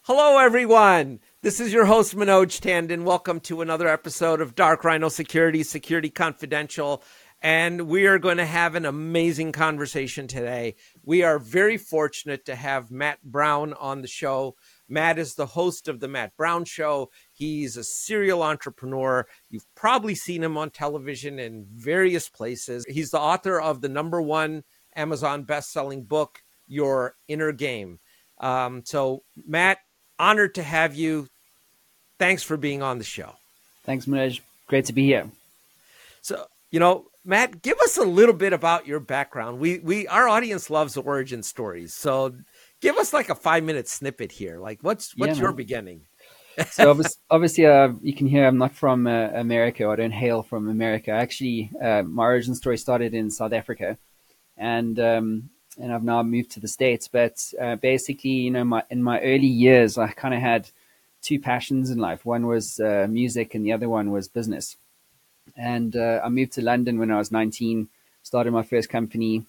Hello, everyone. This is your host, Manoj Tandon. Welcome to another episode of Dark Rhino Security, Security Confidential. And we are going to have an amazing conversation today. We are very fortunate to have Matt Brown on the show. Matt is the host of The Matt Brown Show. He's a serial entrepreneur. You've probably seen him on television in various places. He's the author of the #1 Amazon best-selling book, Your Inner Game. So, Matt, honored to have you. Thanks for being on the show. Thanks, Manoj. Great to be here. So, Matt, give us a little bit about your background. Our audience loves origin stories. So give us like a 5-minute snippet here. Like what's your beginning? So obviously, you can hear I'm not from America. I don't hail from America. Actually, my origin story started in South Africa, and I've now moved to the States. But basically, in my early years, I kind of had two passions in life. One was music, and the other one was business. And I moved to London when I was 19, started my first company,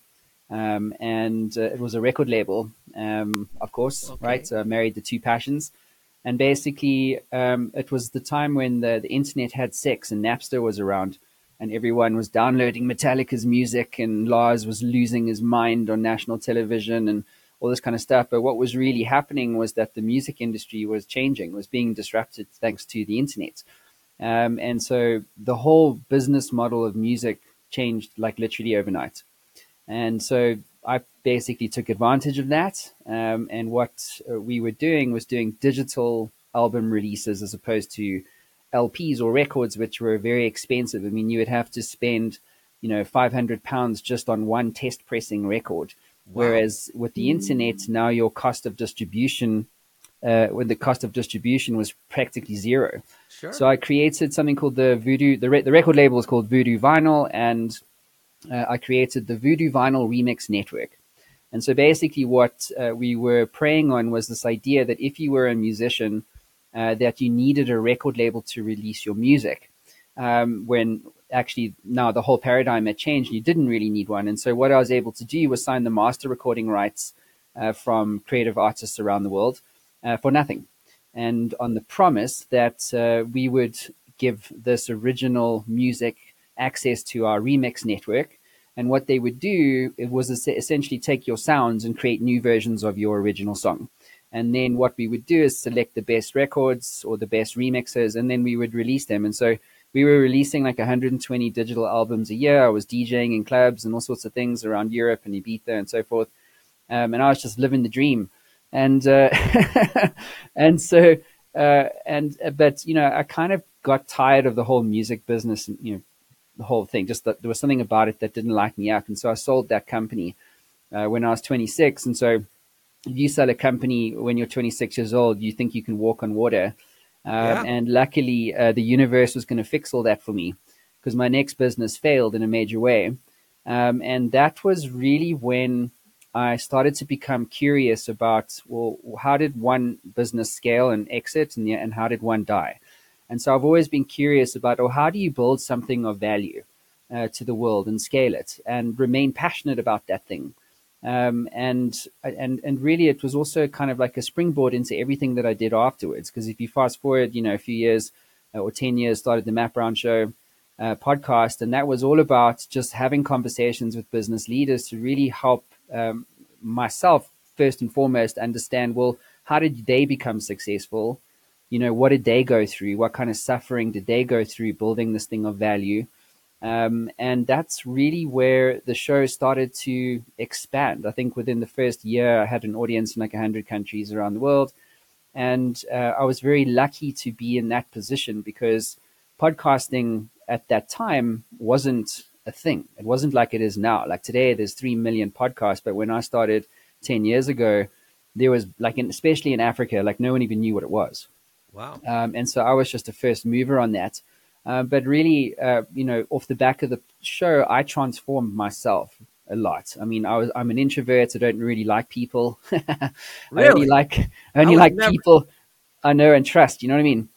and it was a record label, of course, okay. Right? So I married the two passions. And basically, it was the time when the internet had sex and Napster was around, and everyone was downloading Metallica's music, and Lars was losing his mind on national television and all this kind of stuff. But what was really happening was that the music industry was changing, was being disrupted thanks to the internet. And so the whole business model of music changed like literally overnight. And so I basically took advantage of that. And what we were doing was doing digital album releases as opposed to LPs or records, which were very expensive. I mean, you would have to spend, £500 just on one test pressing record. Wow. Whereas with the internet, now your cost of distribution when the cost of distribution was practically zero. Sure. So I created something called the Voodoo. The record label is called Voodoo Vinyl, and I created the Voodoo Vinyl Remix Network. And so basically what we were preying on was this idea that if you were a musician, that you needed a record label to release your music. When actually now the whole paradigm had changed, you didn't really need one. And so what I was able to do was sign the master recording rights from creative artists around the world. For nothing, and on the promise that we would give this original music access to our remix network. And what they would do, it was essentially take your sounds and create new versions of your original song. And then what we would do is select the best records or the best remixes, and then we would release them. And so we were releasing like 120 digital albums a year. I was DJing in clubs and all sorts of things around Europe and Ibiza and so forth. And I was just living the dream. And and so but I kind of got tired of the whole music business, and the whole thing. Just that there was something about it that didn't light me up, and so I sold that company when I was 26. And so, if you sell a company when you're 26 years old, you think you can walk on water. And luckily, the universe was going to fix all that for me, because my next business failed in a major way, and that was really when I started to become curious about, well, how did one business scale and exit, and how did one die? And so I've always been curious about, how do you build something of value to the world and scale it and remain passionate about that thing? And really, it was also kind of like a springboard into everything that I did afterwards. Because if you fast forward, a few years or 10 years, started the Matt Brown Show podcast, and that was all about just having conversations with business leaders to really help myself first and foremost understand, well, how did they become successful? What did they go through? What kind of suffering did they go through building this thing of value? And that's really where the show started to expand. I think within the first year, I had an audience in like 100 countries around the world. And I was very lucky to be in that position, because podcasting at that time wasn't a thing. It wasn't like it is now. Like today, there's 3 million podcasts. But when I started 10 years ago, there was especially in Africa, like no one even knew what it was. Wow. And so I was just a first mover on that. But really, off the back of the show, I transformed myself a lot. I mean, I'm an introvert. I don't really like people. Really? I only like people I know and trust. You know what I mean?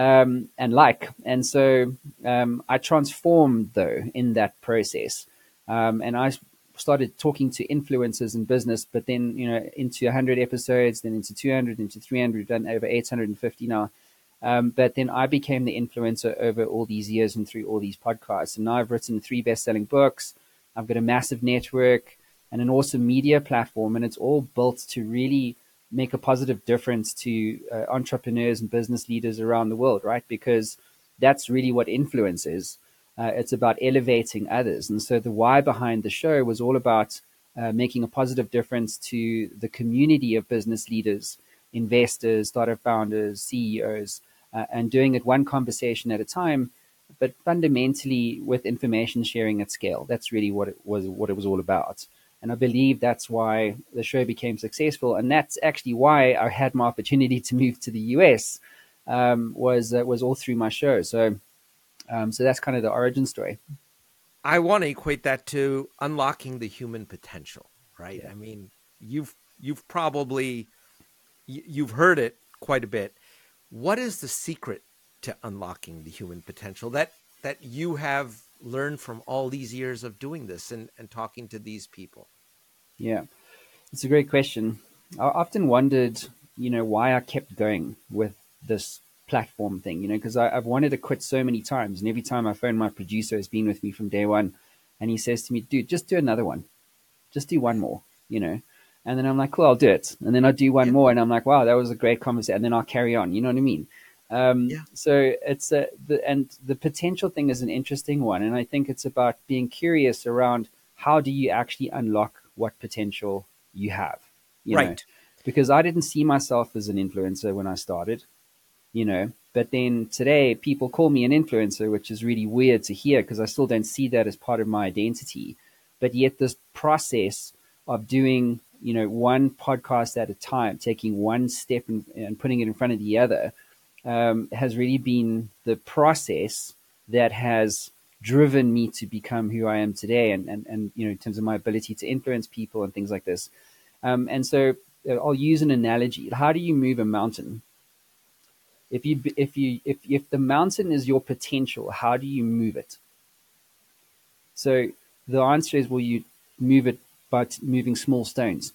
And so I transformed though in that process, and I started talking to influencers in business, but then, into 100 episodes, then into 200, into 300, done over 850 now. But then I became the influencer over all these years and through all these podcasts. And now I've written 3 best-selling books. I've got a massive network and an awesome media platform, and it's all built to really make a positive difference to entrepreneurs and business leaders around the world, right? Because that's really what influence is. It's about elevating others. And so the why behind the show was all about making a positive difference to the community of business leaders, investors, startup founders, CEOs, and doing it one conversation at a time, but fundamentally with information sharing at scale. That's really what it was all about. And I believe that's why the show became successful. And that's actually why I had my opportunity to move to the US, was all through my show. So that's kind of the origin story. I want to equate that to unlocking the human potential, right? Yeah. I mean, you've probably you've heard it quite a bit. What is the secret to unlocking the human potential that you have learned from all these years of doing this and talking to these people? Yeah, it's a great question. I often wondered, why I kept going with this platform thing, because I've wanted to quit so many times. And every time I phone my producer, who's been with me from day one, and he says to me, dude, just do another one. Just do one more, And then I'm like, cool, I'll do it. And then I do one more, and I'm like, wow, that was a great conversation. And then I'll carry on. You know what I mean? So it's the potential thing is an interesting one. And I think it's about being curious around how do you actually unlock what potential you have, Right. Because I didn't see myself as an influencer when I started, but then today people call me an influencer, which is really weird to hear because I still don't see that as part of my identity. But yet this process of doing, one podcast at a time, taking one step and putting it in front of the other, has really been the process that has driven me to become who I am today, and in terms of my ability to influence people and things like this. And so I'll use an analogy. How do you move a mountain? If the mountain is your potential, how do you move it? So the answer is, will you move it by moving small stones?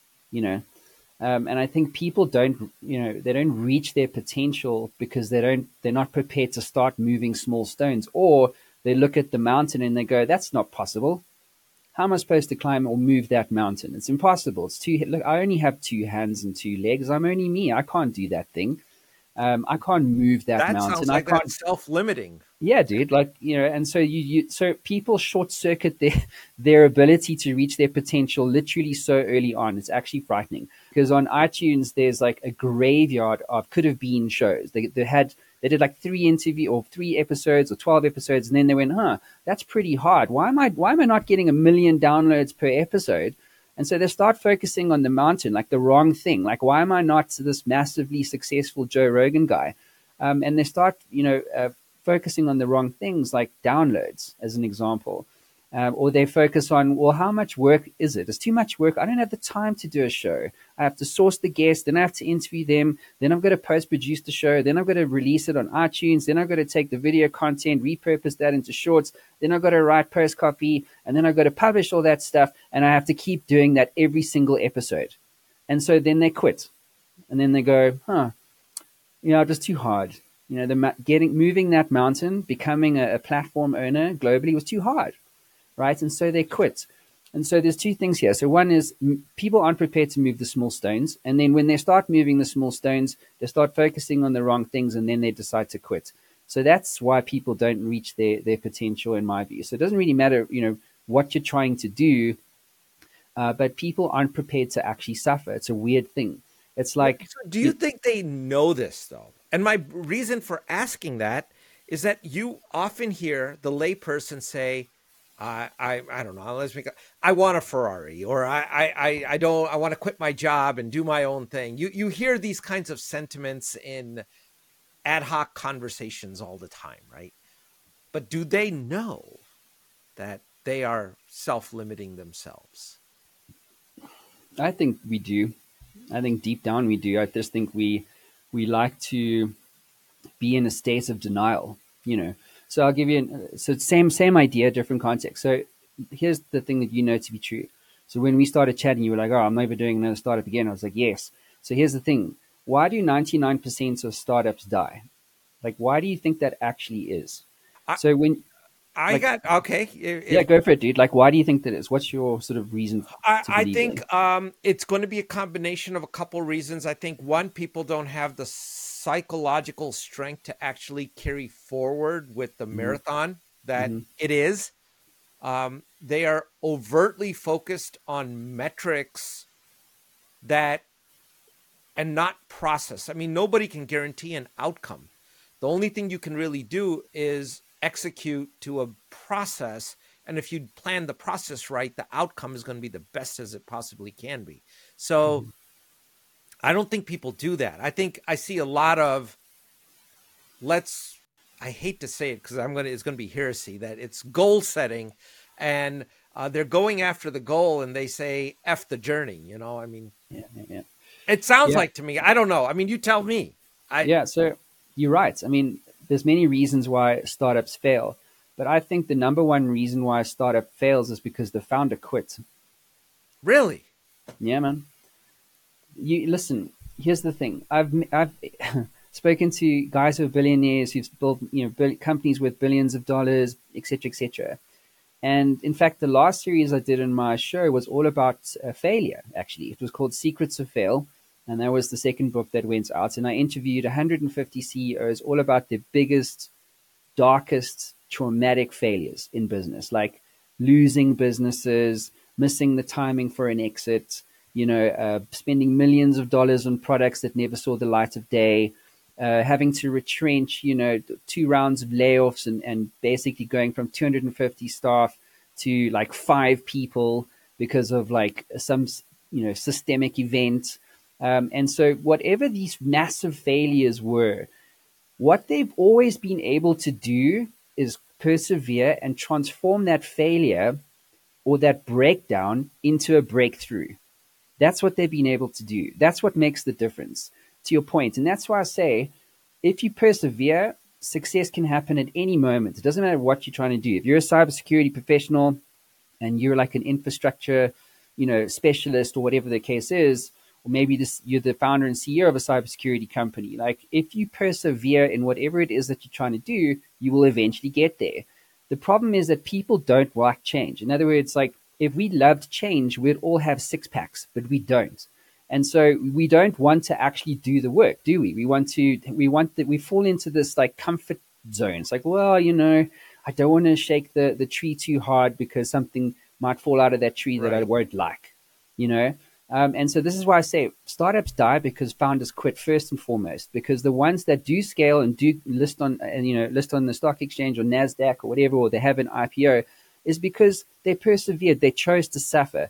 And I think people don't reach their potential because they're not prepared to start moving small stones, or they look at the mountain and they go, that's not possible. How am I supposed to climb or move that mountain? It's impossible. Look, I only have 2 hands and 2 legs. I'm only me. I can't do that thing. I can't move that mountain. Sounds like that's self-limiting. Yeah, dude. And so so people short circuit their ability to reach their potential literally so early on. It's actually frightening because on iTunes there's like a graveyard of could have been shows. They did like 3 episodes or 12 episodes, and then they went, that's pretty hard. Why am I not getting 1 million downloads per episode? And so they start focusing on the mountain, like the wrong thing. Like, why am I not this massively successful Joe Rogan guy? And they start, focusing on the wrong things, like downloads, as an example. Or they focus on, well, how much work is it? It's too much work. I don't have the time to do a show. I have to source the guests, then I have to interview them, then I've got to post-produce the show, then I've got to release it on iTunes, then I've got to take the video content, repurpose that into shorts, then I've got to write post copy, and then I've got to publish all that stuff, and I have to keep doing that every single episode. And so then they quit. And then they go, it was too hard. Moving that mountain, becoming a platform owner globally was too hard. Right. And so they quit. And so there's 2 things here. So one is people aren't prepared to move the small stones. And then when they start moving the small stones, they start focusing on the wrong things, and then they decide to quit. So that's why people don't reach their potential, in my view. So it doesn't really matter, what you're trying to do, but people aren't prepared to actually suffer. It's a weird thing. It's like, so do you think they know this though? And my reason for asking that is that you often hear the layperson say, I don't know. I want a Ferrari, or I want to quit my job and do my own thing. You hear these kinds of sentiments in ad hoc conversations all the time, right? But do they know that they are self-limiting themselves? I think we do. I think deep down we do. I just think we like to be in a state of denial, So I'll give you same idea, different context. So here's the thing that you know to be true. So when we started chatting, you were like, "Oh, I'm never doing another startup again." I was like, "Yes." So here's the thing: why do 99% of startups die? Like, why do you think that actually is? I, So when I like got okay. yeah, go for it, dude. Like, why do you think that is? What's your sort of reason to I believe think that? it's going to be a combination of a couple reasons. I think one, people don't have the psychological strength to actually carry forward with the Mm-hmm. marathon that Mm-hmm. it is. They are overtly focused on metrics that and not process. I mean, nobody can guarantee an outcome. The only thing you can really do is execute to a process. And if you plan the process right, the outcome is going to be the best as it possibly can be. So I don't think people do that. I think I see a lot of let's, I hate to say it because it's going to be heresy, that it's goal setting and they're going after the goal and they say F the journey. I mean, Yeah, yeah, yeah. it sounds Yeah, like to me, I don't know. I mean, you tell me. I yeah. So you're right. I mean, there's many reasons why startups fail, but I think the number one reason why a startup fails is because the founder quits. Really? Yeah, man. You listen. Here's the thing. I've spoken to guys who are billionaires who've built companies with billions of dollars, etc., etc. And in fact, the last series I did in my show was all about failure. Actually, it was called Secrets of Fail, and that was the second book that went out. And I interviewed 150 CEOs all about their biggest, darkest, traumatic failures in business, like losing businesses, missing the timing for an exit, spending millions of dollars on products that never saw the light of day, having to retrench, 2 rounds of layoffs and basically going from 250 staff to like 5 people because of like some, systemic event. And so whatever these massive failures were, what they've always been able to do is persevere and transform that failure or that breakdown into a breakthrough. That's what they've been able to do. That's what makes the difference, to your point. And that's why I say, if you persevere, success can happen at any moment. It doesn't matter what you're trying to do. If you're a cybersecurity professional and you're like an infrastructure, specialist or whatever the case is, or maybe you're the founder and CEO of a cybersecurity company. Like, if you persevere in whatever it is that you're trying to do, you will eventually get there. The problem is that people don't like change. In other words, like, if we loved change, we'd all have 6-packs, but we don't. And so we don't want to actually do the work, do we? We fall into this like comfort zone. It's like, well, I don't want to shake the tree too hard because something might fall out of that tree that I won't like, and so this is why I say startups die because founders quit first and foremost, because the ones that do scale and do list on the stock exchange or NASDAQ or whatever, or they have an IPO, is because they persevered. They chose to suffer.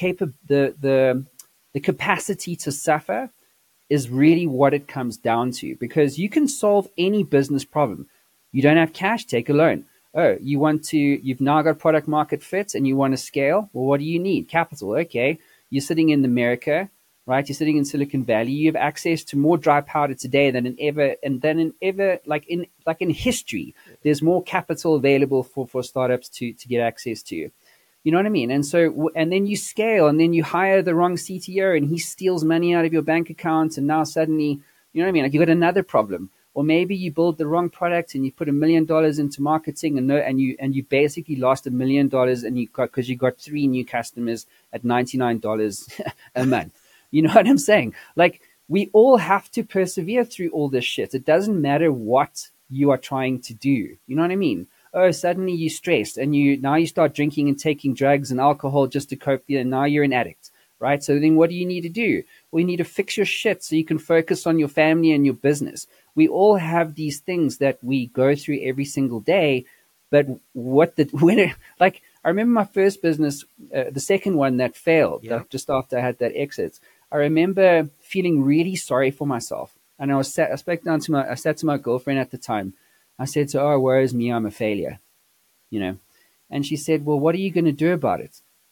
The capacity to suffer is really what it comes down to, because you can solve any business problem. You don't have cash, take a loan. Oh, you've now got product market fit and you want to scale. Well, what do you need? Capital. Okay. You're sitting in America, right? You're sitting in Silicon Valley. You have access to more dry powder today than in ever, like in history. There's more capital available for startups to get access to. You know what I mean? And so, and then you scale, and then you hire the wrong CTO, and he steals money out of your bank account, and now suddenly, you know what I mean? Like, you got another problem. Or maybe you build the wrong product and you put $1 million into marketing, and you basically lost $1 million, and because you got 3 new customers at $99 a month. You know what I'm saying? Like, we all have to persevere through all this shit. It doesn't matter what you are trying to do. You know what I mean? Oh, suddenly you're stressed and now you start drinking and taking drugs and alcohol just to cope. And now you're an addict, right? So then what do you need to do? Well, you need to fix your shit so you can focus on your family and your business. We all have these things that we go through every single day. But like, I remember my first business, the second one that failed, just after I had that exit. I remember feeling really sorry for myself. And I sat to my girlfriend at the time. I said to her, oh, woe is me, I'm a failure, And she said, well, what are you going to do about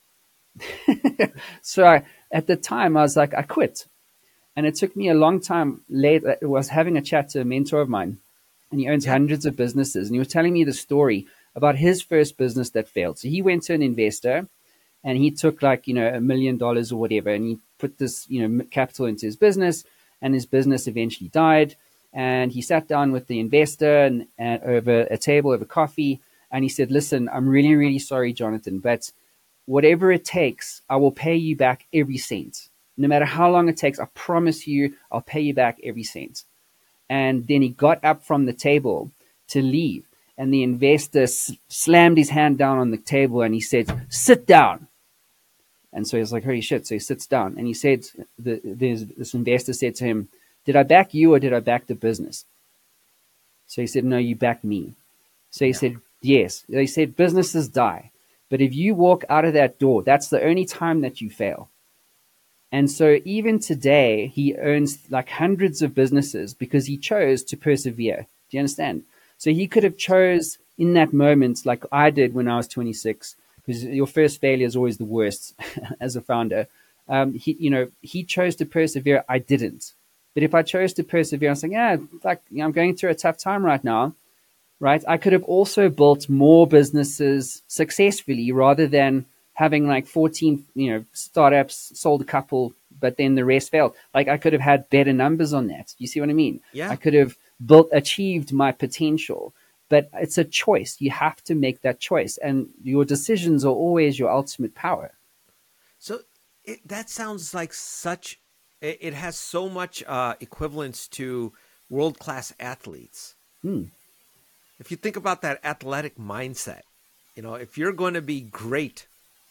it? So at the time, I was like, I quit. And it took me a long time later. I was having a chat to a mentor of mine, and he owns hundreds of businesses. And he was telling me the story about his first business that failed. So he went to an investor and he took like, $1 million or whatever, and he put this, capital into his business, and his business eventually died. And he sat down with the investor and over a table, over coffee, and he said, listen, I'm really, really sorry, Jonathan, but whatever it takes, I will pay you back every cent. No matter how long it takes, I promise you, I'll pay you back every cent. And then he got up from the table to leave. And the investor slammed his hand down on the table and he said, sit down. And so he's like, holy shit. So he sits down and he said, this investor said to him, did I back you or did I back the business? So he said, no, you backed me. So he said, yes. They said, businesses die. But if you walk out of that door, that's the only time that you fail. And so even today, he owns like hundreds of businesses because he chose to persevere. Do you understand? So he could have chose in that moment, like I did when I was 26, because your first failure is always the worst as a founder. He chose to persevere. I didn't. But if I chose to persevere, I was like, I'm going through a tough time right now, right? I could have also built more businesses successfully rather than having like 14, startups, sold a couple, but then the rest failed. Like I could have had better numbers on that. You see what I mean? Yeah. I could have achieved my potential, but it's a choice. You have to make that choice, and your decisions are always your ultimate power. So that sounds like it has so much equivalence to world-class athletes. If you think about that athletic mindset, if you're going to be great,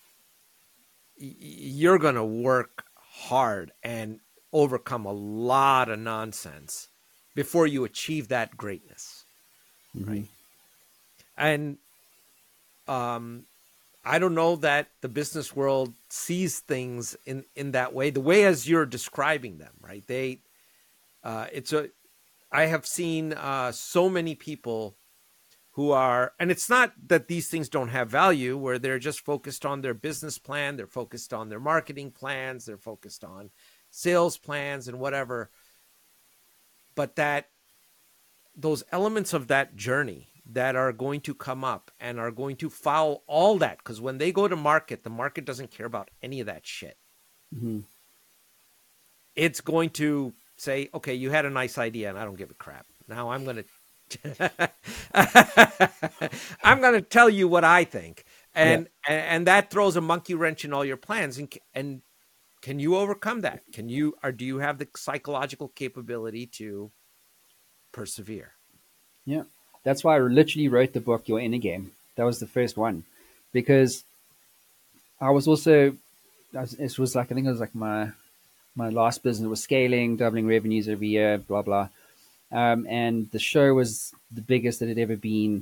you're going to work hard and overcome a lot of nonsense before you achieve that greatness. Right. And I don't know that the business world sees things in that way, the way as you're describing them, right? I have seen so many people who are, and it's not that these things don't have value, where they're just focused on their business plan, they're focused on their marketing plans, they're focused on sales plans and whatever. But that those elements of that journey that are going to come up and are going to foul all that, because when they go to market, the market doesn't care about any of that shit. It's going to say, okay, you had a nice idea and I don't give a crap. Now I'm going to I'm going to tell you what I think. And that throws a monkey wrench in all your plans. And can you overcome that? Do you have the psychological capability to persevere? Yeah. That's why I literally wrote the book, Your Inner Game. That was the first one, because I was also, it was like, I think it was like my last business was scaling, doubling revenues every year, blah, blah. And the show was the biggest that it had ever been.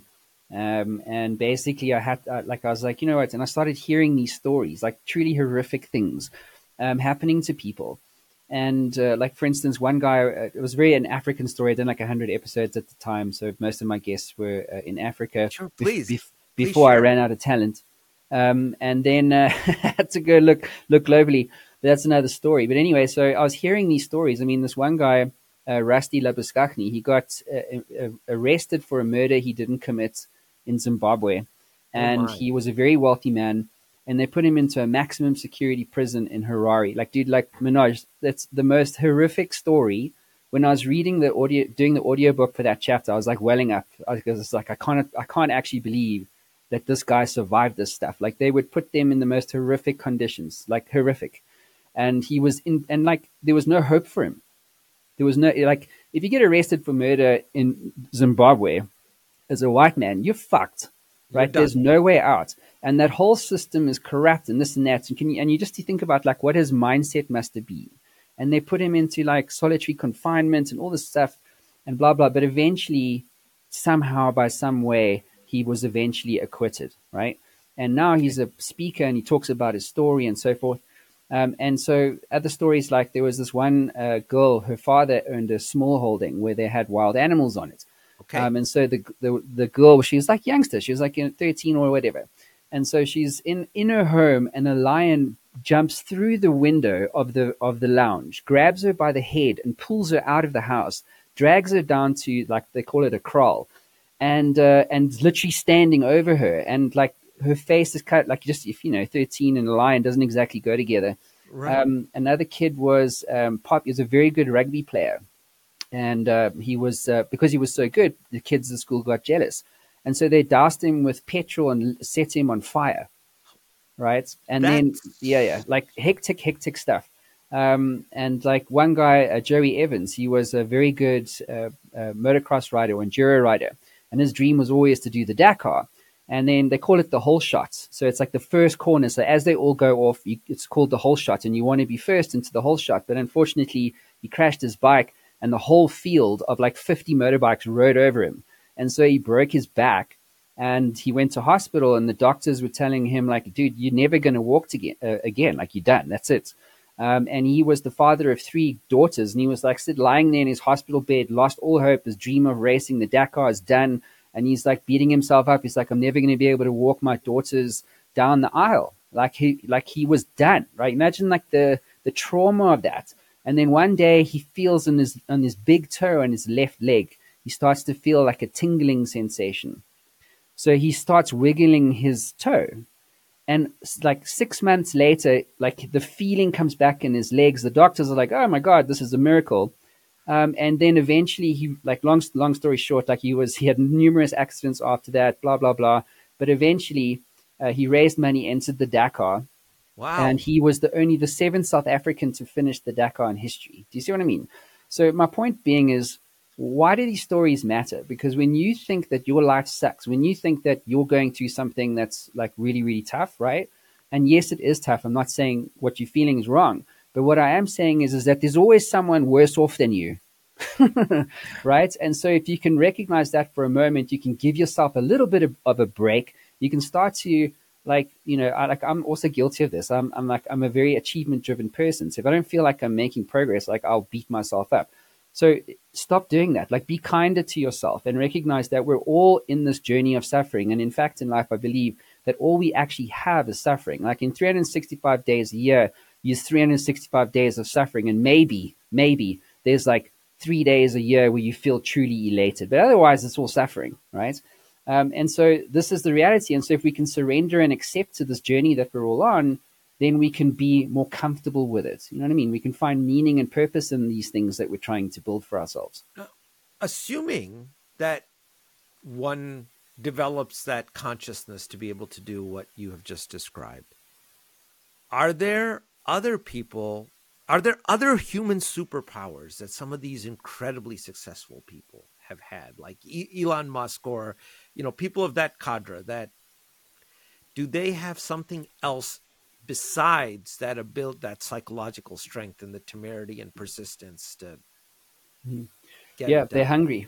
And basically I was like, you know what? And I started hearing these stories, like truly horrific things, happening to people. And like, for instance, one guy, it was an African story. I did like 100 episodes at the time. So most of my guests were in Africa. Sure, please. Before I ran out of talent. And then I had to go look globally. But that's another story. But anyway, so I was hearing these stories. I mean, this one guy, Rusty Labuschagne, he got arrested for a murder he didn't commit in Zimbabwe. And he was a very wealthy man. And they put him into a maximum security prison in Harare. Like, dude, like, Manoj, that's the most horrific story. When I was doing the audiobook for that chapter, I was like welling up, because it's like, I can't actually believe that this guy survived this stuff. Like, they would put them in the most horrific conditions, like horrific. And he was and like, there was no hope for him. There was no, like, if you get arrested for murder in Zimbabwe as a white man, you're fucked, right? There's no way out. And that whole system is corrupt and this and that. And you just think about like what his mindset must have been. And they put him into like solitary confinement and all this stuff and blah, blah. But eventually, somehow, by some way, he was eventually acquitted, right? And now he's a speaker and he talks about his story and so forth. And so other stories, like there was this one girl, her father owned a small holding where they had wild animals on it. Okay. And so the girl, she was like youngster. She was like 13 or whatever. And so she's in her home, and a lion jumps through the window of the lounge, grabs her by the head and pulls her out of the house, drags her down to, like, they call it a kraal. and literally standing over her, and like her face is cut, like, just, if 13 and a lion doesn't exactly go together. Right. Another kid was Pop. He was a very good rugby player, and he was because he was so good, the kids at school got jealous, and so they doused him with petrol and set him on fire, right? And then That's like hectic stuff. And like one guy, Joey Evans, he was a very good motocross rider or enduro rider, and his dream was always to do the Dakar. And then they call it the whole shot. So it's like the first corner. So as they all go off, it's called the whole shot, and you want to be first into the whole shot. But unfortunately, he crashed his bike, and the whole field of like 50 motorbikes rode over him. And so he broke his back, and he went to hospital, and the doctors were telling him, like, dude, you're never going to walk again. Like, you're done. That's it. And he was the father of 3 daughters, and he was like lying there in his hospital bed, lost all hope. His dream of racing the Dakar is done. And he's like beating himself up. He's like, I'm never going to be able to walk my daughters down the aisle. Like he was done, right? Imagine like the trauma of that. And then one day he feels on his big toe on his left leg, he starts to feel like a tingling sensation. So he starts wiggling his toe. And like 6 months later, like the feeling comes back in his legs. The doctors are like, oh my God, this is a miracle. And then eventually he, like, long story short, like he had numerous accidents after that, blah, blah, blah. But eventually he raised money, entered the Dakar, and wow. he was the 7th South African to finish the Dakar in history. Do you see what I mean? So my point being is, why do these stories matter? Because when you think that your life sucks, when you think that you're going through something that's like really, really tough, right? And yes, it is tough. I'm not saying what you're feeling is wrong. But what I am saying is that there's always someone worse off than you. Right? And so if you can recognize that for a moment, you can give yourself a little bit of a break. You can start to, like, I'm also guilty of this. I'm a very achievement driven person. So if I don't feel like I'm making progress, like, I'll beat myself up. So stop doing that. Like, be kinder to yourself and recognize that we're all in this journey of suffering. And in fact, in life, I believe that all we actually have is suffering. Like, in 365 days a year, use 365 days of suffering. And maybe there's like 3 days a year where you feel truly elated, but otherwise it's all suffering, right? And so this is the reality. And so if we can surrender and accept to this journey that we're all on, then we can be more comfortable with it. You know what I mean? We can find meaning and purpose in these things that we're trying to build for ourselves. Assuming that one develops that consciousness to be able to do what you have just described, are there other human superpowers that some of these incredibly successful people have had, like Elon Musk, or people of that cadre? That do they have something else besides that psychological strength and the temerity and persistence to get it They're done? hungry.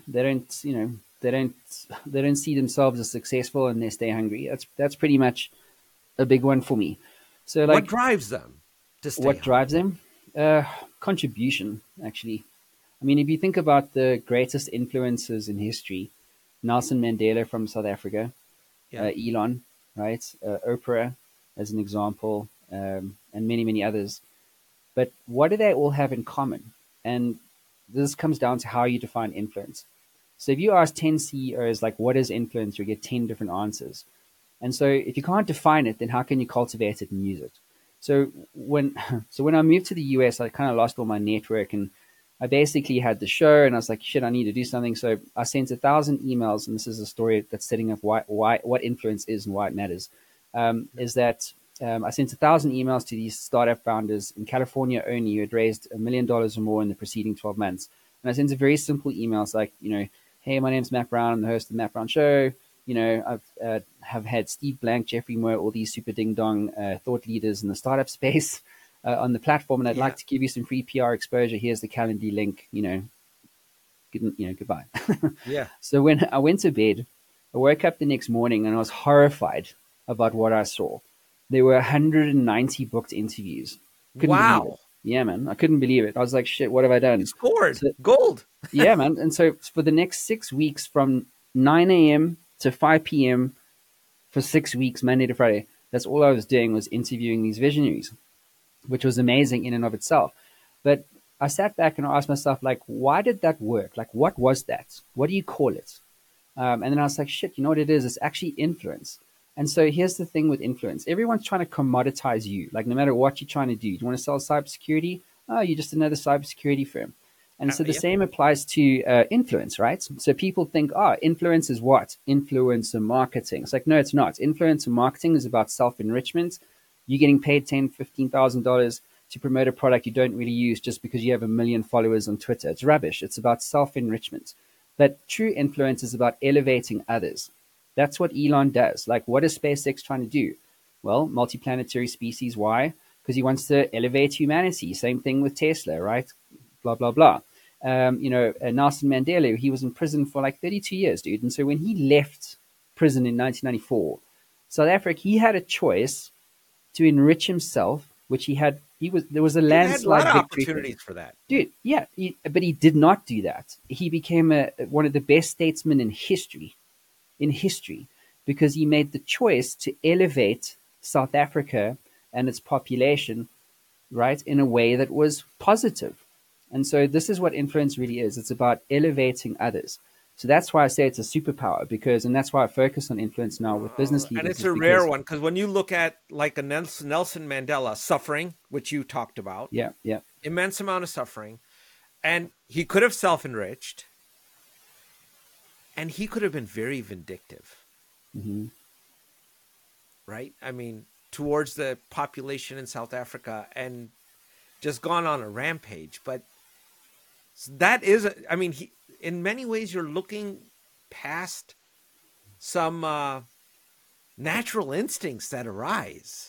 They don't see themselves as successful unless they're hungry. That's pretty much a big one for me. So, What like, drives them to stay what drives hungry? them? Contribution, actually. I mean, if you think about the greatest influencers in history, Nelson Mandela from South Africa, Yeah. Elon, right? Oprah, as an example, and many, many others. But what do they all have in common? And this comes down to how you define influence. So if you ask 10 CEOs, like, what is influence, you get 10 different answers. And so if you can't define it, then how can you cultivate it and use it? So when I moved to the US, I kind of lost all my network, and I basically had the show, and I was like, shit, I need to do something. So I sent 1,000 emails, and this is a story that's setting up what influence is and why it matters. Is that I sent 1,000 emails to these startup founders in California only who had raised $1 million or more in the preceding 12 months. And I sent a very simple emails like, hey, my name's Matt Brown. I'm the host of the Matt Brown Show. I've have had Steve Blank, Jeffrey Moore, all these super ding dong thought leaders in the startup space on the platform, and I'd like to give you some free PR exposure. Here's the Calendly link. Goodbye. Yeah. So when I went to bed, I woke up the next morning and I was horrified about what I saw. There were 190 booked interviews. Couldn't believe it. Wow. Yeah, man. I couldn't believe it. I was like, shit, what have I done? You scored So, gold. yeah, man. And so for the next 6 weeks, from 9 a.m. to 5 p.m. for 6 weeks, Monday to Friday, that's all I was doing, was interviewing these visionaries, which was amazing in and of itself. But I sat back and I asked myself, like, why did that work? Like, what was that? What do you call it? And then I was like, shit, you know what it is? It's actually influence. And so here's the thing with influence. Everyone's trying to commoditize you. Like no matter what you're trying to do, you want to sell cybersecurity? Oh, you're just another cybersecurity firm. And so the Yeah. same applies to influence, right? So people think, influence is what? Influencer marketing. It's like, no, it's not. Influencer marketing is about self-enrichment. You're getting paid $10,000, $15,000 to promote a product you don't really use just because you have 1 million followers on Twitter. It's rubbish. It's about self-enrichment. But true influence is about elevating others. That's what Elon does. Like, what is SpaceX trying to do? Well, multiplanetary species. Why? Because he wants to elevate humanity. Same thing with Tesla, right? Blah, blah, blah. Nelson Mandela, he was in prison for like 32 years, dude. And so when he left prison in 1994, South Africa, he had a choice to enrich himself, which there was a He had a lot landslide of victory for him. opportunities for that. Dude, yeah, but he did not do that. He became one of the best statesmen in history, because he made the choice to elevate South Africa and its population, right, in a way that was positive. And so this is what influence really is. It's about elevating others. So that's why I say it's a superpower, and that's why I focus on influence now with business leaders. And it's a rare one, because when you look at like a Nelson Mandela suffering, which you talked about, yeah, immense amount of suffering, and he could have self-enriched, and he could have been very vindictive, right? I mean, towards the population in South Africa, and just gone on a rampage. But that is, in many ways, you're looking past some natural instincts that arise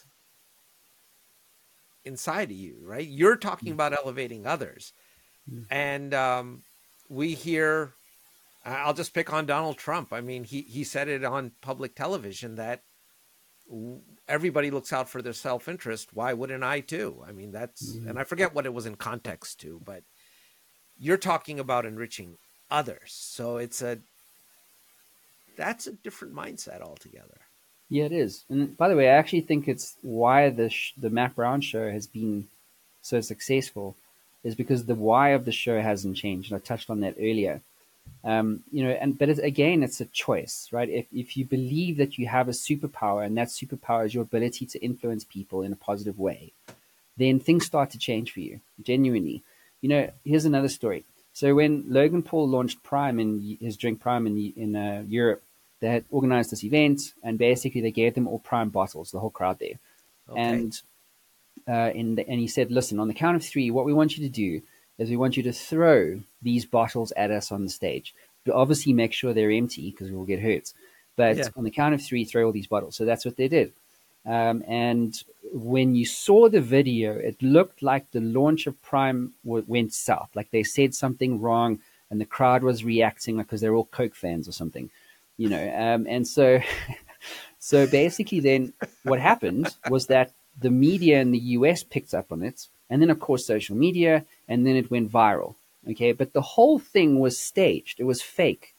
inside of you, right? You're talking about elevating others. And we hear, I'll just pick on Donald Trump. I mean, he said it on public television that everybody looks out for their self-interest. Why wouldn't I too? I mean, and I forget what it was in context to, but you're talking about enriching others. So that's a different mindset altogether. Yeah, it is. And by the way, I actually think it's why the Matt Brown show has been so successful is because the why of the show hasn't changed. And I touched on that earlier. But it's a choice, right? If you believe that you have a superpower and that superpower is your ability to influence people in a positive way, then things start to change for you, genuinely. Here's another story. So when Logan Paul launched Prime his drink Prime in Europe, they had organized this event, and basically they gave them all Prime bottles, the whole crowd there. Okay. And he said, listen, on the count of 3, what we want you to do is we want you to throw these bottles at us on the stage. But obviously make sure they're empty because we'll get hurt. But on the count of 3, throw all these bottles. So that's what they did. And when you saw the video, it looked like the launch of Prime went south. Like they said something wrong and the crowd was reacting because they're all Coke fans or something, and so basically then what happened was that the media in the US picked up on it, and then of course social media, and then it went viral. Okay, but the whole thing was staged. It was fake.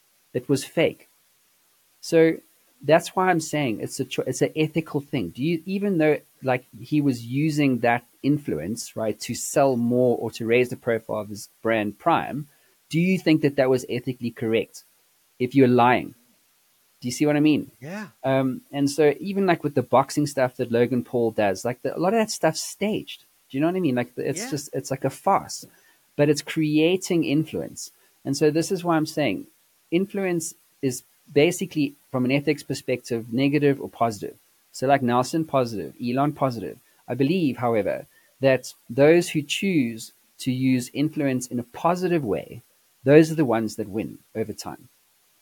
So that's why I'm saying it's an ethical thing. Even though like he was using that influence, right, to sell more or to raise the profile of his brand Prime, do you think that was ethically correct? If you're lying, do you see what I mean? Yeah. And so even like with the boxing stuff that Logan Paul does, like a lot of that stuff's staged. Do you know what I mean? Like it's like a farce, but it's creating influence. And so this is why I'm saying influence is basically from an ethics perspective, negative or positive. So like Nelson, positive, Elon, positive. I believe, however, that those who choose to use influence in a positive way, those are the ones that win over time.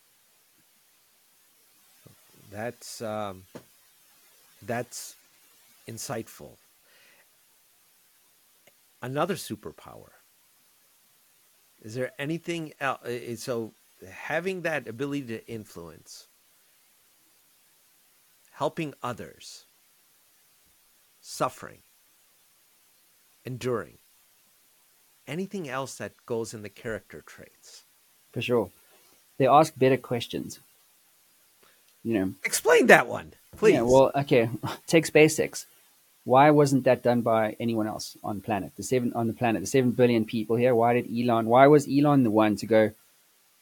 That's insightful. Another superpower. Is there anything else? So having that ability to influence, helping others, suffering, enduring, anything else that goes in the character traits? For sure. They ask better questions. Explain that one, please. Yeah, well, okay. Take SpaceX. Why wasn't that done by anyone else on the planet? The 7 billion people here. Why was Elon the one to go,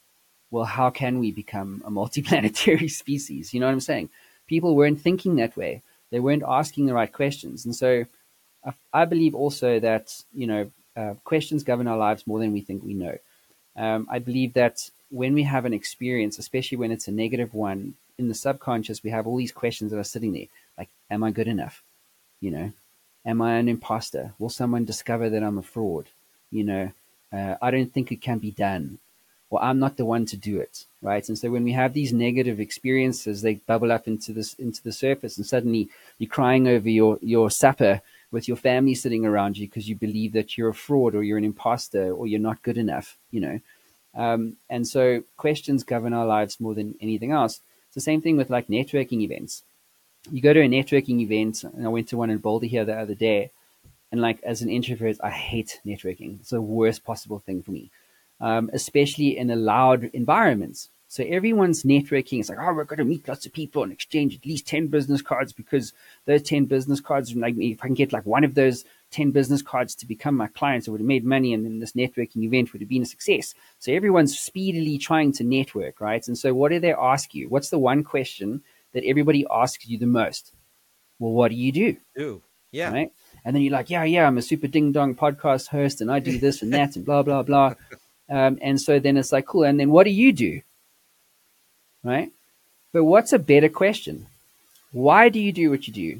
well, how can we become a multiplanetary species? You know what I'm saying? People weren't thinking that way. They weren't asking the right questions. And so I believe also that, questions govern our lives more than we think we know. I believe that when we have an experience, especially when it's a negative one, in the subconscious, we have all these questions that are sitting there. Like, am I good enough? You know, am I an imposter? Will someone discover that I'm a fraud? I don't think it can be done. Well, I'm not the one to do it, right? And so when we have these negative experiences, they bubble up into the surface, and suddenly you're crying over your supper with your family sitting around you because you believe that you're a fraud or you're an imposter or you're not good enough. And so questions govern our lives more than anything else. It's the same thing with like networking events. You go to a networking event, and I went to one in Boulder here the other day, and like as an introvert, I hate networking. It's the worst possible thing for me, especially in a loud environment. So everyone's networking. It's like, oh, we're going to meet lots of people and exchange at least 10 business cards, because those 10 business cards, like if I can get like one of those 10 business cards to become my clients, I would have made money, and then this networking event would have been a success. So everyone's speedily trying to network, right? And so what do they ask you? What's the one question that everybody asks you the most? Well, what do you do? Ooh, yeah. Right? And then you're like, yeah, I'm a super ding dong podcast host, and I do this and that and blah, blah, blah. And so then it's like, cool. And then what do you do? Right? But what's a better question? Why do you do what you do?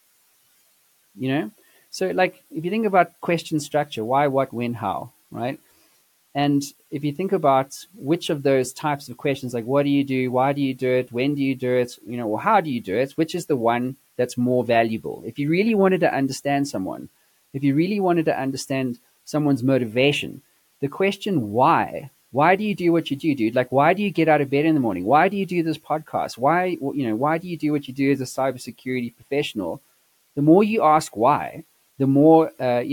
So like if you think about question structure, why, what, when, how, right? And if you think about which of those types of questions, like what do you do, why do you do it, when do you do it, or how do you do it, which is the one that's more valuable? If you really wanted to understand someone, if you really wanted to understand someone's motivation, the question why do you do what you do, dude? Like, why do you get out of bed in the morning? Why do you do this podcast? Why do you do what you do as a cybersecurity professional? The more you ask why, the more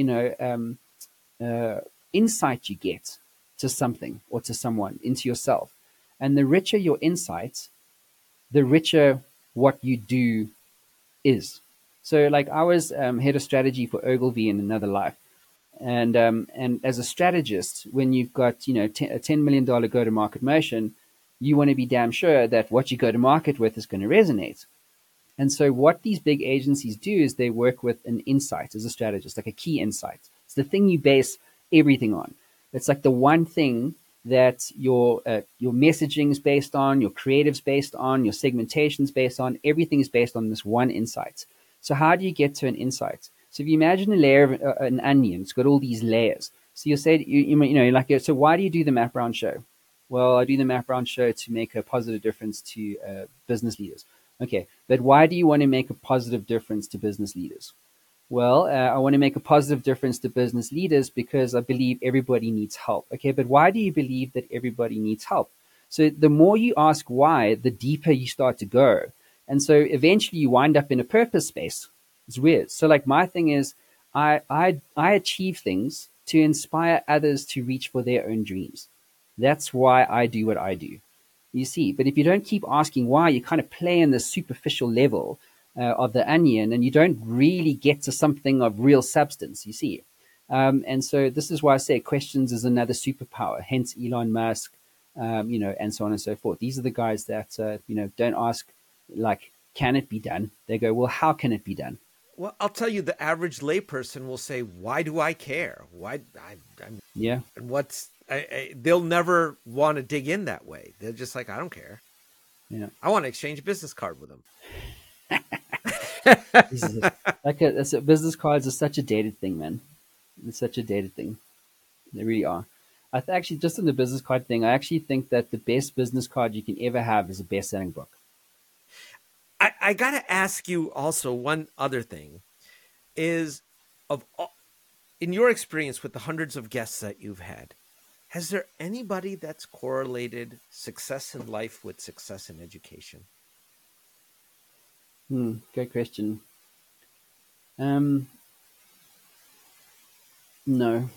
insight you get to something or to someone, into yourself. And the richer your insights, the richer what you do is. So like I was head of strategy for Ogilvy in another life. And as a strategist, when you've got, a $10 million go-to-market motion, you want to be damn sure that what you go to market with is going to resonate. And so what these big agencies do is they work with an insight as a strategist, like a key insight. It's the thing you base everything on. It's like the one thing that your messaging is based on, your creative's based on, your segmentation's based on. Everything is based on this one insight. So how do you get to an insight? So if you imagine a layer of an onion, it's got all these layers. So you say, so why do you do the Matt Brown Show? Well, I do the Matt Brown Show to make a positive difference to business leaders. Okay, but why do you want to make a positive difference to business leaders? Well, I want to make a positive difference to business leaders because I believe everybody needs help. Okay, but why do you believe that everybody needs help? So the more you ask why, the deeper you start to go. And so eventually you wind up in a purpose space. It's weird. So like my thing is I achieve things to inspire others to reach for their own dreams. That's why I do what I do. You see, but if you don't keep asking why, you kind of play in the superficial level of the onion, and you don't really get to something of real substance, you see. And so this is why I say questions is another superpower, hence Elon Musk, and so on and so forth. These are the guys that, don't ask, like, can it be done? They go, well, how can it be done? Well, I'll tell you, the average layperson will say, why do I care? Yeah. And they'll never want to dig in that way. They're just like, I don't care. Yeah. I want to exchange a business card with them. Business cards are such a dated thing, man. It's such a dated thing. They really are. Actually, just on the business card thing, I actually think that the best business card you can ever have is a best-selling book. I got to ask you also one other thing is, in your experience with the hundreds of guests that you've had, has there anybody that's correlated success in life with success in education? Great question. No.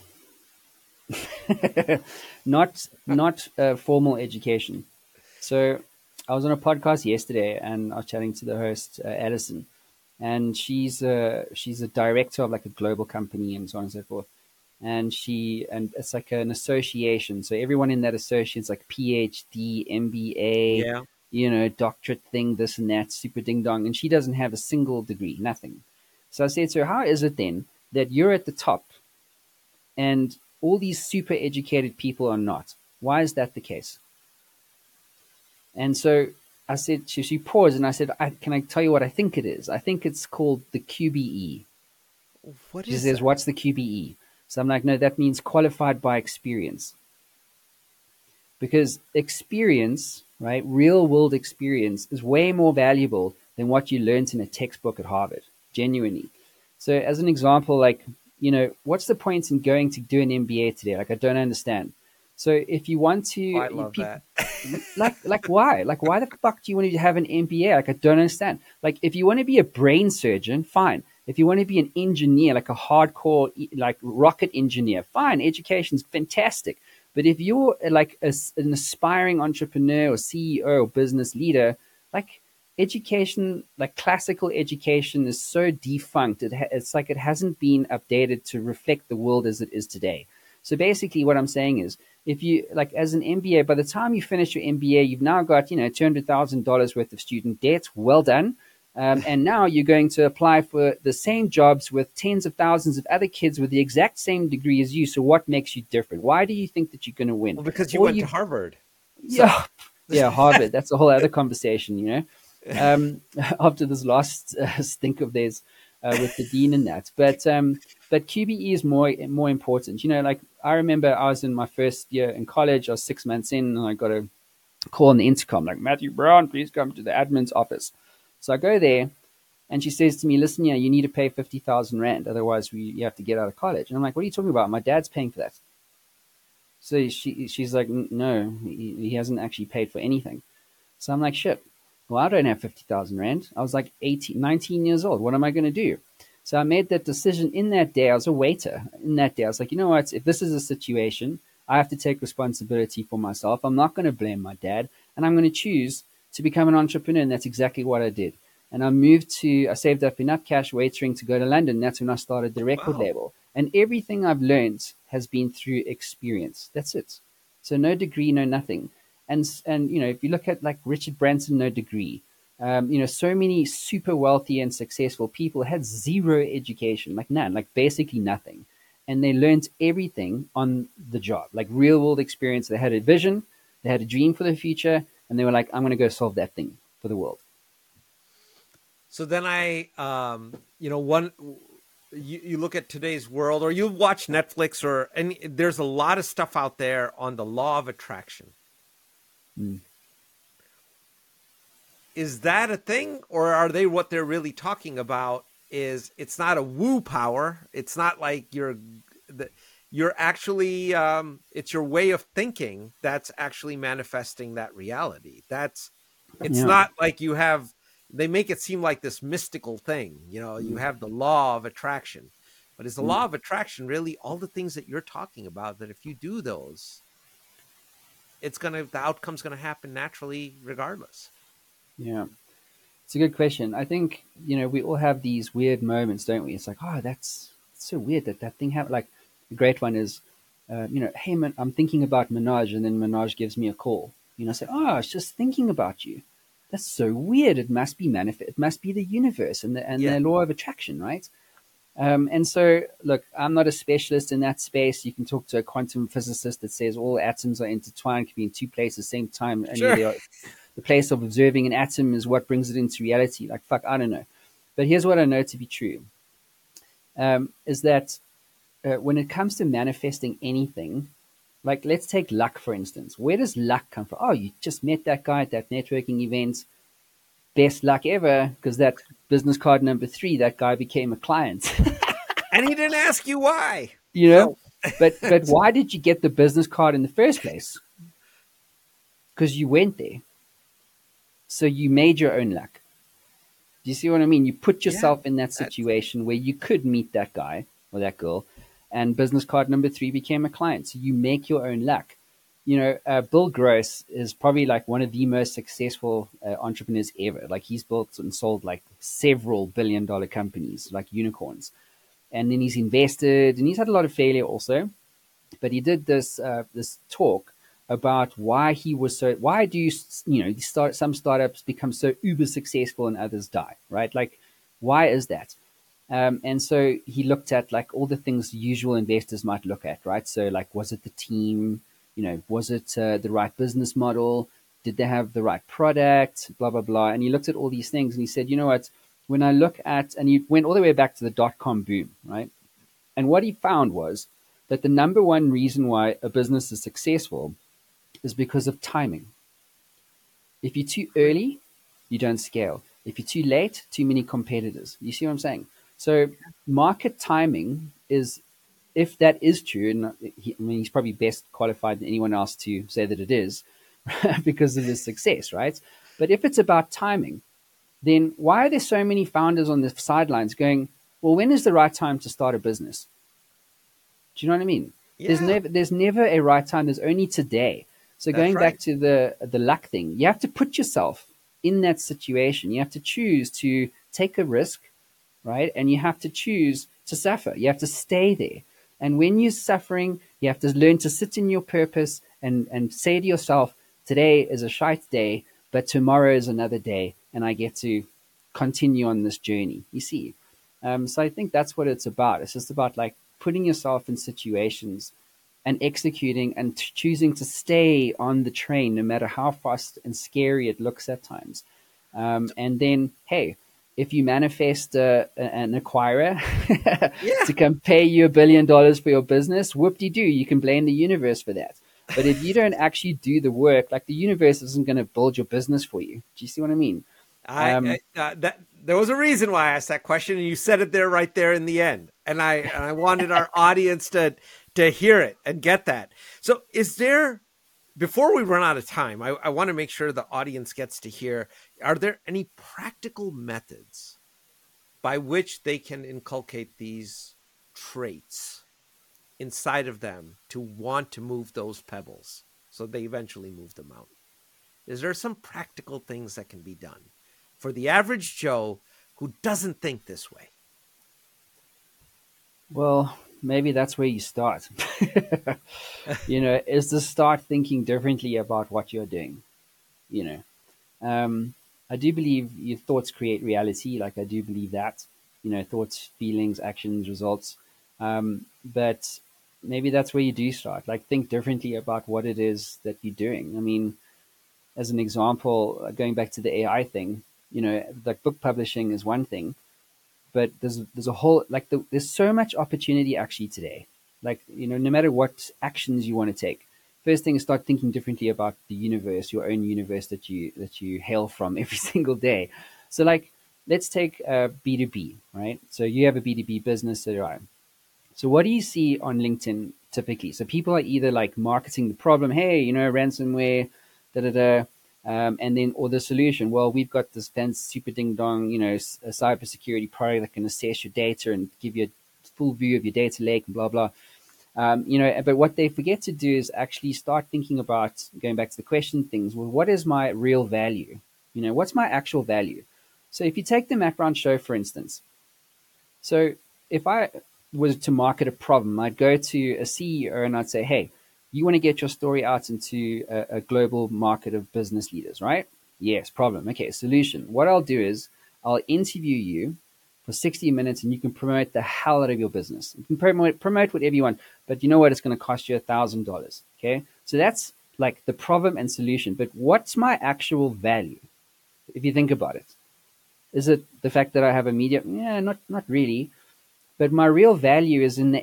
not formal education. So I was on a podcast yesterday, and I was chatting to the host, Addison, and she's a director of like a global company and so on and so forth. and it's like an association. So everyone in that association is like PhD, MBA, Yeah. doctorate thing, this and that, super ding dong. And she doesn't have a single degree, nothing. So I said, so how is it then that you're at the top and all these super educated people are not? Why is that the case? And so I said, she paused and I said, can I tell you what I think it is? I think it's called the QBE. What She is says, that? what's the QBE? So I'm like, no, that means qualified by experience. Because experience, right, real world experience is way more valuable than what you learned in a textbook at Harvard, genuinely. So, as an example, like, what's the point in going to do an MBA today? Like, I don't understand. So, if you want Oh, I to, love that. like why? Like, why the fuck do you want to have an MBA? Like, I don't understand. Like, if you want to be a brain surgeon, fine. If you want to be an engineer, like a hardcore, like rocket engineer, fine. Education's fantastic. But if you're like an aspiring entrepreneur or CEO or business leader, like education, like classical education is so defunct. It's like it hasn't been updated to reflect the world as it is today. So basically what I'm saying is if you like as an MBA, by the time you finish your MBA, you've now got, $200,000 worth of student debt. Well done. And now you're going to apply for the same jobs with tens of thousands of other kids with the exact same degree as you. So what makes you different? Why do you think that you're going to win? Well, because you Or went to you, Harvard. So yeah, yeah, Harvard. That's a whole other conversation. After this last stink of theirs with the dean and that. But QBE is more important. Like I remember I was in my first year in college. I was 6 months in, and I got a call on the intercom like, Matthew Brown, please come to the admin's office. So I go there, and she says to me, listen, you need to pay 50,000 Rand. Otherwise, you have to get out of college. And I'm like, what are you talking about? My dad's paying for that. So she's like, no, he hasn't actually paid for anything. So I'm like, shit. Well, I don't have 50,000 Rand. I was like 18, 19 years old. What am I going to do? So I made that decision in that day. I was a waiter in that day. I was like, you know what? If this is a situation, I have to take responsibility for myself. I'm not going to blame my dad. And I'm going to choose to become an entrepreneur. And that's exactly what I did. And I saved up enough cash waitering to go to London. That's when I started the record wow. label. And everything I've learned has been through experience. That's it. So no degree, no nothing. And if you look at like Richard Branson, no degree. So many super wealthy and successful people had zero education, like none, like basically nothing. And they learned everything on the job, like real world experience. They had a vision, they had a dream for the future, and they were like, I'm going to go solve that thing for the world. So then you look at today's world, or you watch Netflix, and there's a lot of stuff out there on the law of attraction. Mm. Is that a thing, or are they what they're really talking about? Is it's not a woo power? It's not like you're actually it's your way of thinking that's actually manifesting that reality. It's Yeah. not like they make it seem like this mystical thing. You have the law of attraction, but is the Mm. law of attraction really all the things that you're talking about, that if you do those, the outcome's gonna happen naturally regardless? Yeah. It's a good question. I think, we all have these weird moments, don't we? It's like, oh, that's so weird that thing happened. Like, the great one is, hey, man, I'm thinking about Minaj, and then Minaj gives me a call. I say, oh, I was just thinking about you. That's so weird. It must be manifest. It must be the universe and Yeah. the law of attraction, right? And so, look, I'm not a specialist in that space. You can talk to a quantum physicist that says all atoms are intertwined, can be in two places at the same time. Only Sure. the place of observing an atom is what brings it into reality. Like, fuck, I don't know. But here's what I know to be true is that when it comes to manifesting anything, like let's take luck, for instance. Where does luck come from? Oh, you just met that guy at that networking event. Best luck ever, because that business card number 3, that guy became a client. And he didn't ask you why. you know, So but why did you get the business card in the first place? Because you went there. So you made your own luck. Do you see what I mean? You put yeah, yourself in that that's situation where you could meet that guy or that girl, and business card number 3 became a client. So you make your own luck. Bill Gross is probably like one of the most successful entrepreneurs ever. Like he's built and sold like several billion-dollar companies, like unicorns. and then he's invested, and he's had a lot of failure also. But he did this talk about why do some startups become so uber successful and others die, right? Like, why is that? And so he looked at like all the things usual investors might look at, right? So like, was it the team? Was it the right business model? Did they have the right product? Blah, blah, blah. And he looked at all these things and he said, you know what? When I look at, and he went all the way back to the dot-com boom, right? And what he found was that the number one reason why a business is successful is because of timing. If you're too early, you don't scale. If you're too late, too many competitors. You see what I'm saying? So market timing is, if that is true, and he's probably best qualified than anyone else to say that it is because of his success, right? But if it's about timing, then why are there so many founders on the sidelines going, well, when is the right time to start a business? Do you know what I mean? Yeah. There's never a right time. There's only today. So That's going right. back to the luck thing, you have to put yourself in that situation. You have to choose to take a risk, right? And you have to choose to suffer. You have to stay there. And when you're suffering, you have to learn to sit in your purpose and say to yourself, today is a shite day, but tomorrow is another day, and I get to continue on this journey. You see? So I think that's what it's about. It's just about like putting yourself in situations and executing and choosing to stay on the train, no matter how fast and scary it looks at times. And then, hey, if you manifest an acquirer Yeah. to come pay you $1 billion for your business, whoop-de-doo, you can blame the universe for that. But if you don't actually do the work, like the universe isn't going to build your business for you. Do you see what I mean? That there was a reason why I asked that question, and you said it there right there in the end. And I wanted our audience to hear it and get that. So is there, before we run out of time, I want to make sure the audience gets to hear, are there any practical methods by which they can inculcate these traits inside of them to want to move those pebbles so they eventually move the mountain? Is there some practical things that can be done for the average Joe who doesn't think this way? Well, maybe that's where you start. Is to start thinking differently about what you're doing. You know, I do believe your thoughts create reality. Like I do believe that, thoughts, feelings, actions, results. But maybe that's where you do start. Like think differently about what it is that you're doing. I mean, as an example, going back to the AI thing, like book publishing is one thing, but there's a whole there's so much opportunity actually today. Like no matter what actions you want to take, first thing is start thinking differently about the universe, your own universe that you hail from every single day. So like let's take B2B, right? So you have a B2B business, so do I. So what do you see on LinkedIn typically? So people are either like marketing the problem, hey, ransomware, da da da, and then or the solution. Well, we've got this fancy super ding dong, a cybersecurity product that can assess your data and give you a full view of your data lake and blah blah. But what they forget to do is actually start thinking about going back to the question things. Well, what is my real value? What's my actual value? So if you take the Mac Brown Show, for instance, so if I was to market a problem, I'd go to a CEO and I'd say, hey, you want to get your story out into a global market of business leaders, right? Yes, problem. Okay, solution. What I'll do is I'll interview you for 60 minutes and you can promote the hell out of your business. You can promote whatever you want, but you know what? It's going to cost you $1,000. Okay, so that's like the problem and solution. But what's my actual value? If you think about it, is it the fact that I have a media? Yeah, not really. But my real value is in the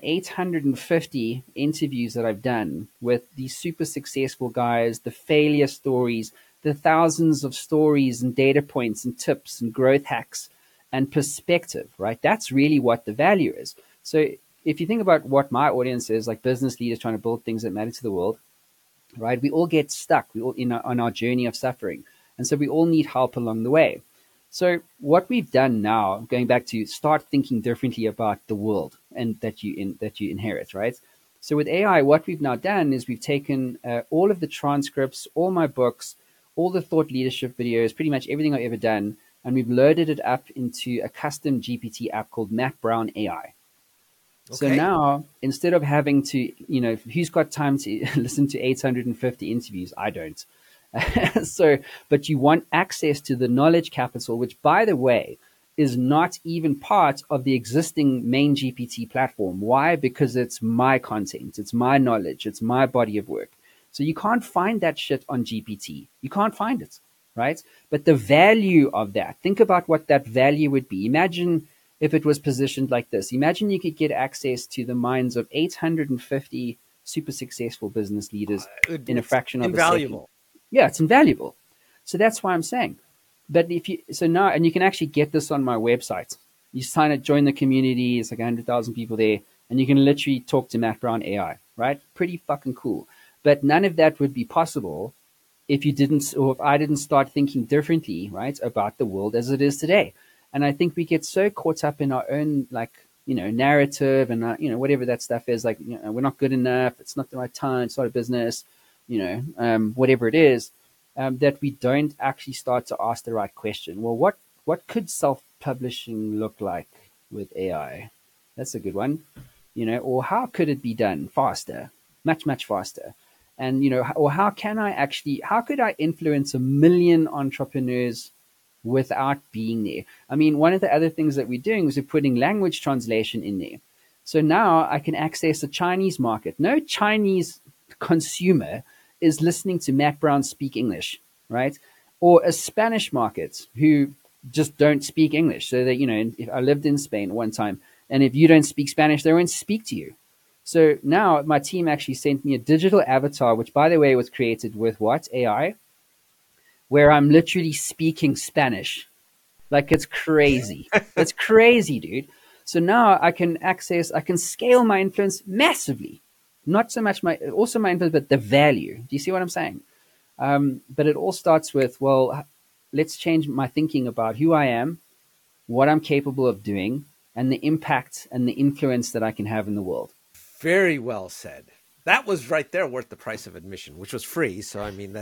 850 interviews that I've done with these super successful guys, the failure stories, the thousands of stories and data points and tips and growth hacks and perspective, right? That's really what the value is. So if you think about what my audience is, like business leaders trying to build things that matter to the world, right? We all get stuck. We all on our journey of suffering. And so we all need help along the way. So what we've done now, going back to start thinking differently about the world and that you inherit, right? So with AI, what we've now done is we've taken all of the transcripts, all my books, all the thought leadership videos, pretty much everything I've ever done, and we've loaded it up into a custom GPT app called Mac Brown AI. So Okay. now, instead of having to, who's got time to listen to 850 interviews? I don't. So, but you want access to the knowledge capital, which, by the way, is not even part of the existing main GPT platform. Why? Because it's my content, it's my knowledge, it's my body of work. So you can't find that shit on GPT. You can't find it, right? But the value of that, think about what that value would be. Imagine if it was positioned like this. Imagine you could get access to the minds of 850 super successful business leaders in a It's fraction of a second. invaluable. Yeah, it's invaluable. So that's why I'm saying. But if you so now, and you can actually get this on my website. You sign it, join the community. It's like 100,000 people there, and you can literally talk to Matt Brown AI. Right? Pretty fucking cool. But none of that would be possible if you didn't, or if I didn't start thinking differently, right, about the world as it is today. And I think we get so caught up in our own, like, narrative and, whatever that stuff is, like, we're not good enough. It's not the right time. It's not a business, whatever it is, that we don't actually start to ask the right question. Well, what could self-publishing look like with AI? That's a good one, or how could it be done faster, much, much faster? And, or how could I influence 1 million entrepreneurs without being there? I mean, one of the other things that we're doing is we're putting language translation in there. So now I can access the Chinese market. No Chinese consumer is listening to Matt Brown speak English, right? Or a Spanish market who just don't speak English. So that, if I lived in Spain one time, and if you don't speak Spanish, they won't speak to you. So now my team actually sent me a digital avatar, which, by the way, was created with what? AI, where I'm literally speaking Spanish. Like, it's crazy. It's crazy, dude. So now I can scale my influence massively. Not so much also my influence, but the value. Do you see what I'm saying? But it all starts with, well, let's change my thinking about who I am, what I'm capable of doing, and the impact and the influence that I can have in the world. Very well said. That was right there worth the price of admission, which was free. So I mean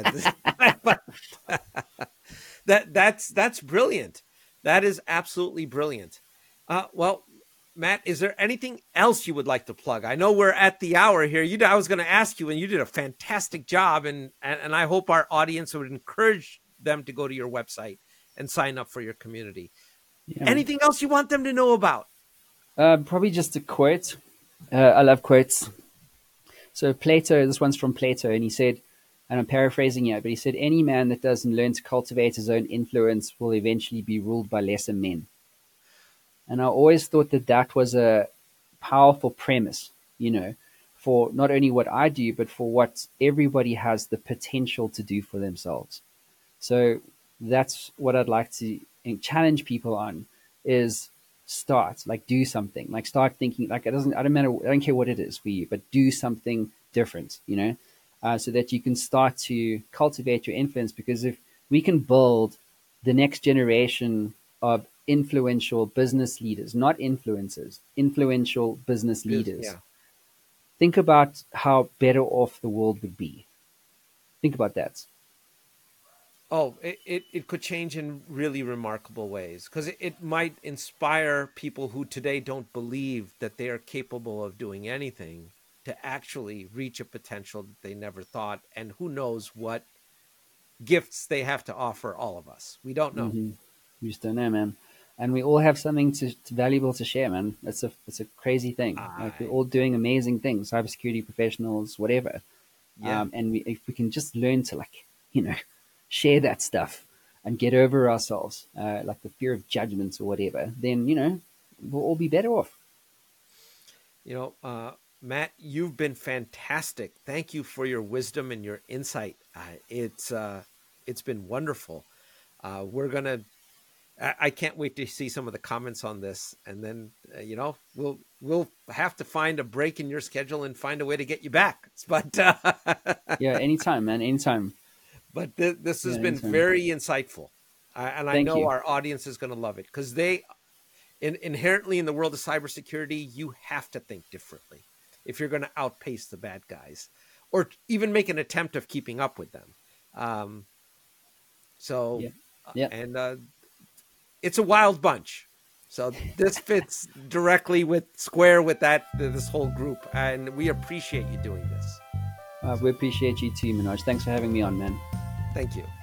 that's brilliant. That is absolutely brilliant. Well, Matt, is there anything else you would like to plug? I know we're at the hour here. I was going to ask you, and you did a fantastic job, and I hope our audience would encourage them to go to your website and sign up for your community. Yeah, man. Anything else you want them to know about? Probably just a quote. I love quotes. So Plato, this one's from Plato, and he said, and I'm paraphrasing here, but he said, any man that doesn't learn to cultivate his own influence will eventually be ruled by lesser men. And I always thought that that was a powerful premise, for not only what I do, but for what everybody has the potential to do for themselves. So that's what I'd like to challenge people on is do something, like start thinking, like I don't matter, I don't care what it is for you, but do something different, so that you can start to cultivate your influence. Because if we can build the next generation of influential business leaders, not influencers, influential business leaders, Yeah. think about how better off the world would be. Think about that. Oh, it could change in really remarkable ways because it might inspire people who today don't believe that they are capable of doing anything to actually reach a potential that they never thought. And who knows what gifts they have to offer all of us. We don't know. Mm-hmm. You just don't know, man. And we all have something to valuable to share, man. It's a crazy thing. Like, we're I, all doing amazing things, cybersecurity professionals, whatever. yeah. And if we can just learn to, like, share that stuff and get over ourselves, like the fear of judgments or whatever, then we'll all be better off. Matt, you've been fantastic. Thank you for your wisdom and your insight. It's been wonderful. We're gonna. I can't wait to see some of the comments on this, and then we'll have to find a break in your schedule and find a way to get you back. But Yeah, anytime, man, anytime. but this has Yeah, been anytime. very insightful, and I Thank know you. our audience is going to love it because inherently in the world of cybersecurity, you have to think differently if you're going to outpace the bad guys or even make an attempt of keeping up with them. Um, so, Yeah, yeah, and it's a wild bunch. So this fits directly square with this whole group, and we appreciate you doing this. We appreciate you too, Manoj. Thanks for having me on, man. Thank you.